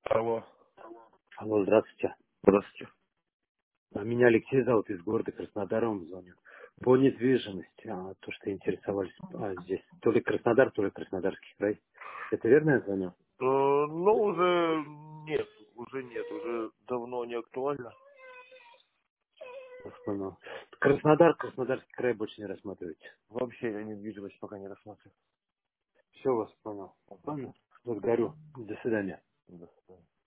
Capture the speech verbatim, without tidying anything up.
Алло, Алло, здравствуйте. здравствуйте. А Меня Алексей зовут, из города Краснодара вам звоню. По недвижимости, а, то, что интересовались а, здесь. То ли Краснодар, то ли Краснодарский край. Это верно я звоню? Э, ну, уже нет, уже нет, уже давно не актуально. Вас понял. Краснодар, Краснодарский край больше не рассматриваете. Вообще я недвижимость пока не рассматриваю. Все, вас понял. Понял. Благодарю. До свидания. До свидания.